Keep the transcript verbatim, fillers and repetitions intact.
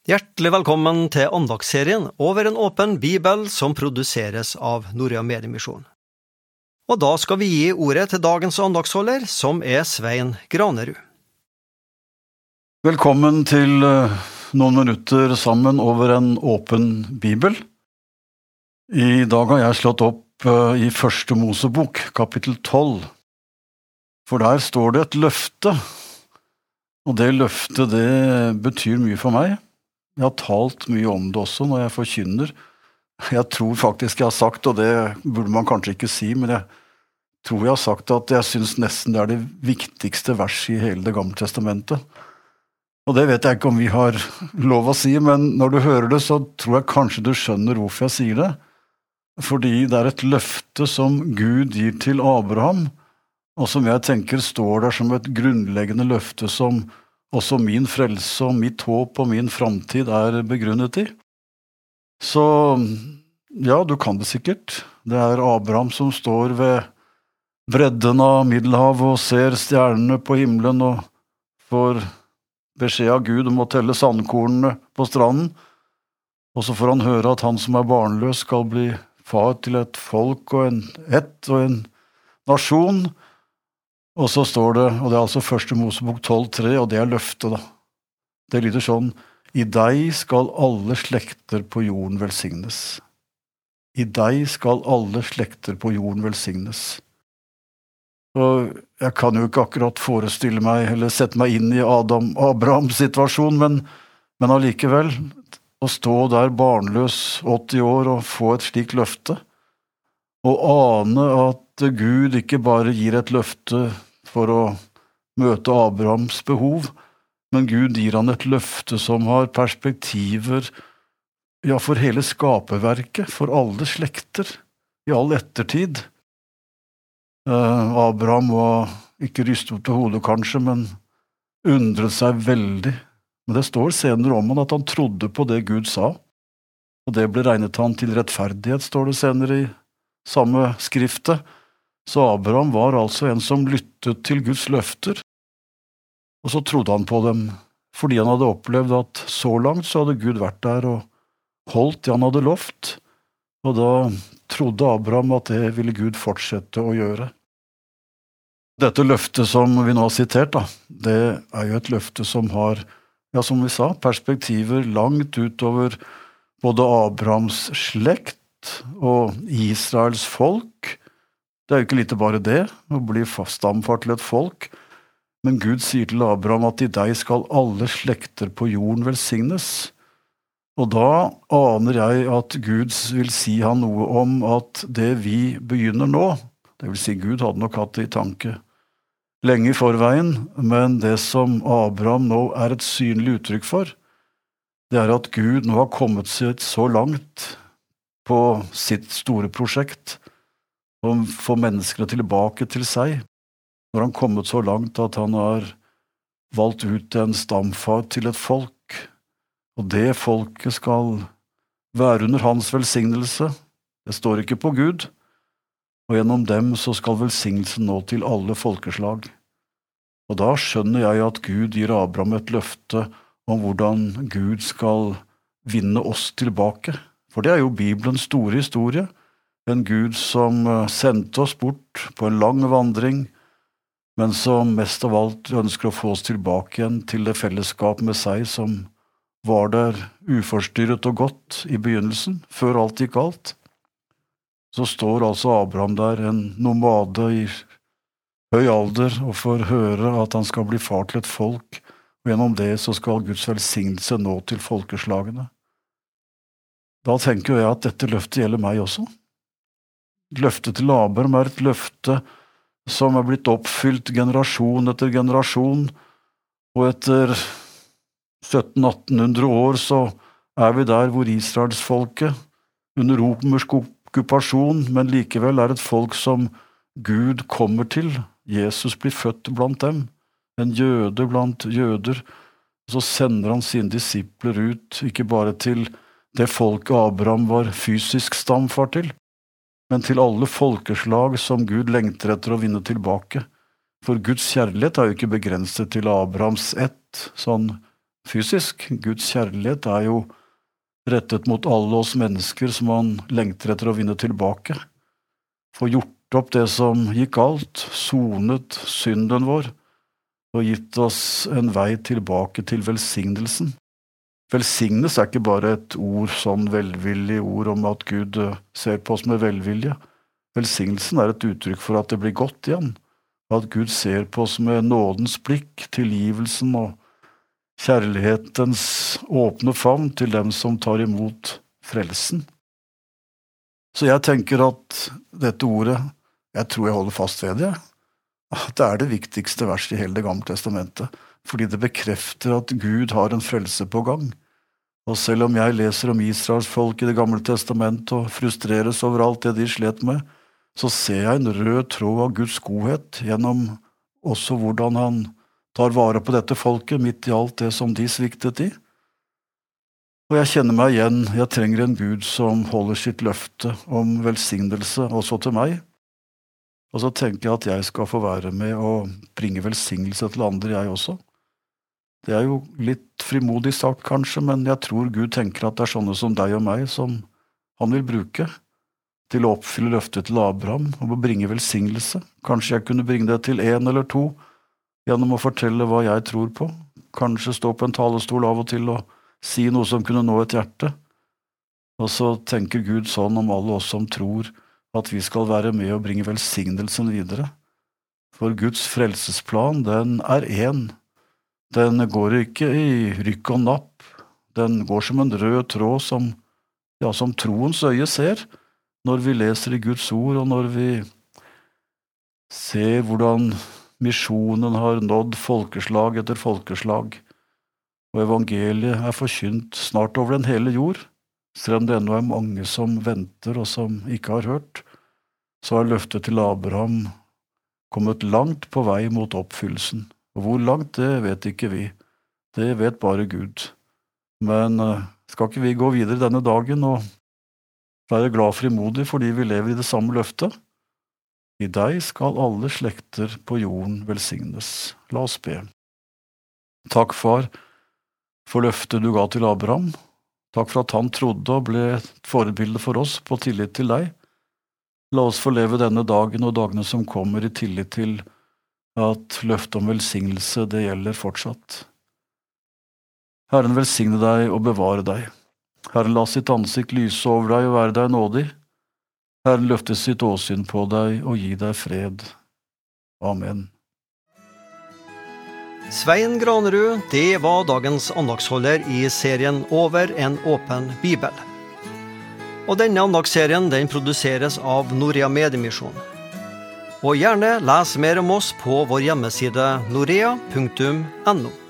Hjertelig velkommen til andagsserien Over en åpen bibel som produseres av Norea Mediemisjon. Og da skal vi gi ordet til dagens andagsholder, som er Svein Granerud. Velkommen til noen minutter sammen over en åpen bibel. I dag har jeg slått opp i Første Mosebok, kapittel tolv. For der står det et løfte, og det løftet det betyr mye for meg. Jeg har talt mye om det også når jeg forkynner. Jeg tror faktisk jeg har sagt, og det burde man kanskje ikke si, men jeg tror jeg har sagt at jeg synes nesten det er det viktigste verset i hele det gamle testamentet. Og det vet jeg ikke om vi har lov å si, men når du hører det, så tror jeg kanskje du skjønner hvorfor jeg sier det. Fordi det er et løfte som Gud gir til Abraham, og som jeg tenker står der som et grunnleggende løfte som også min frelse og mitt håp og min framtid er begrunnet i. Så ja, du kan det sikkert. Det er Abraham som står ved bredden av Middelhavet og ser stjernene på himmelen og får beskjed av Gud om å telle sandkornene på stranden. Og så får han høre at han som er barnløs skal bli far til et folk og en ett og en nasjon. Og så står det, og det er altså Første Mosebok tolv tre, og det er løftet da. Det lyder sånn: I deg skal alle slekter på jorden velsignes. I deg skal alle slekter på jorden velsignes. Og jeg kan jo ikke akkurat forestille meg, eller sette meg inn i Adam, Abrahams situasjon, men, men allikevel, å stå der barnløs åtti år og få et slikt løfte, og ane at Gud ikke bare gir et løfte for å møte Abrahams behov, men Gud gir han et løfte som har perspektiver, ja, for hele skaperverket, for alle slekter, i all ettertid. Eh, Abraham var ikke rystet på hodet kanskje, men undret seg veldig. Men det står senere om han at han trodde på det Gud sa, og det ble regnet han til rettferdighet, står det senere i samme skriftet. Så Abraham var altså en som lyttet til Guds løfter, og så trodde han på dem, fordi han hadde opplevd at så langt så hadde Gud vært der og holdt det han hadde lovt, og da trodde Abraham at det ville Gud fortsette å gjøre. Dette løftet som vi nå har sitert, da, det er jo et løfte som har, ja, som vi sa, perspektiver langt utover både Abrahams slekt og Israels folk. Det er jo ikke litt bare det, å bli stamfar til et folk, men Gud sier til Abraham at i deg skal alle slekter på jorden velsignes. Og da aner jeg at Gud vil si han noe om at det vi begynner nå, det vil si Gud hadde nok hatt det i tanke lenge i forveien, men det som Abraham nå er et synlig uttrykk for, det er at Gud nå har kommet seg så langt på sitt store prosjekt, og få menneskene tilbake til seg, når han kommet så langt at han har valgt ut en stamfar til et folk, og det folket skal være under hans velsignelse. Det står ikke på Gud, og gjennom dem så skal velsignelsen nå til alle folkeslag. Og da skjønner jeg at Gud gir Abraham et løfte om hvordan Gud skal vinne oss tilbake, for det er jo Bibelens store historie. En Gud som sendte oss bort på en lang vandring, men som mest av alt ønsker å få oss tilbake igjen til det fellesskap med seg som var der uforstyrret og godt i begynnelsen, før alt gikk galt. Så står altså Abraham der, en nomade i høy alder, og får høre at han skal bli far til et folk, og gjennom det så skal Guds velsignelse nå til folkeslagene. Da tenker jeg at dette løftet gjelder meg også. Løftet til Abraham er et løfte som er blitt oppfylt generasjon etter generasjon, og etter sytten til atten hundre år så er vi der hvor Israelsfolket under romersk okkupasjon, men likevel er et folk som Gud kommer til. Jesus blir født blant dem, en jøde blant jøder, og så sender han sine disipler ut, ikke bare til det folket Abraham var fysisk stamfar til, men til alle folkeslag som Gud lengter etter å vinne tilbake. For Guds kjærlighet er jo ikke begrenset til Abrahams ett, sånn fysisk. Guds kjærlighet er jo rettet mot alle oss mennesker som han lengter etter å vinne tilbake. Få gjort opp det som gikk galt, sonet synden vår, og gitt oss en vei tilbake til velsignelsen. Velsignes er ikke bare et ord, sånn velvillig ord om at Gud ser på oss med velvilje. Velsignelsen er et uttrykk for at det blir godt igjen, at Gud ser på oss med nådens blikk, tilgivelsen og kjærlighetens åpne favn til dem som tar imot frelsen. Så jeg tenker at dette ordet, jeg tror jeg holder fast ved det, at det er det viktigste verset i hele det gamle testamentet, fordi det bekrefter at Gud har en frelse på gang. Og selv om jeg leser om Israels folk i det gamle testamentet og frustreres over alt det de slet med, så ser jeg en rød tråd av Guds godhet gjennom også hvordan han tar vare på dette folket midt i alt det som de sviktet i. Og jeg kjenner meg igjen, jeg trenger en Gud som holder sitt løfte om velsignelse også til meg. Og så tenker jeg at jeg skal få være med og bringe velsignelse til andre, jeg også. Det er jo litt frimodig sagt kanskje, men jeg tror Gud tenker at det er sånne som deg og meg som han vil bruke til å oppfylle løftet til Abraham og å bringe velsignelse. Kanskje jeg kunne bringe det til en eller to gjennom å fortelle hva jeg tror på. Kanskje stå på en talerstol av og til og si noe som kunne nå et hjerte. Og så tenker Gud sånn om alle oss som tror at vi skal være med og bringe velsignelsen videre. For Guds frelsesplan, den er en. Den går ikke i rykk og napp. Den går som en rød tråd som, ja, som troens øye ser, når vi leser i Guds ord, og når vi ser hvordan misjonen har nådd folkeslag etter folkeslag, og evangeliet er forkynt snart over den hele jord, selv om det ennå er mange som venter og som ikke har hørt, så har løftet til Abraham kommet langt på vei mot oppfyllelsen. Og hvor langt, det vet ikke vi. Det vet bare Gud. Men skal ikke vi gå videre denne dagen og være glad frimodig fordi vi lever i det samme løftet? I deg skal alle slekter på jorden velsignes. La oss be. Takk, far, for løftet du ga til Abraham. Takk for at han trodde og ble et forbilde for oss på tillit til deg. La oss få leve denne dagen og dagene som kommer i tillit til at løftet om velsignelse, det gjelder fortsatt. Herren velsigne deg og bevare deg. Herren la sitt ansikt lyse over deg og være deg nådig. Herren løfte sitt åsyn på deg og gi deg fred. Amen. Svein Granerud, det var dagens andagsholder i serien Over en åpen bibel. Og denne andagsserien den produseres av Norea Mediemisjon. Og gjerne les mer om oss på vår hjemmeside norea punktum no.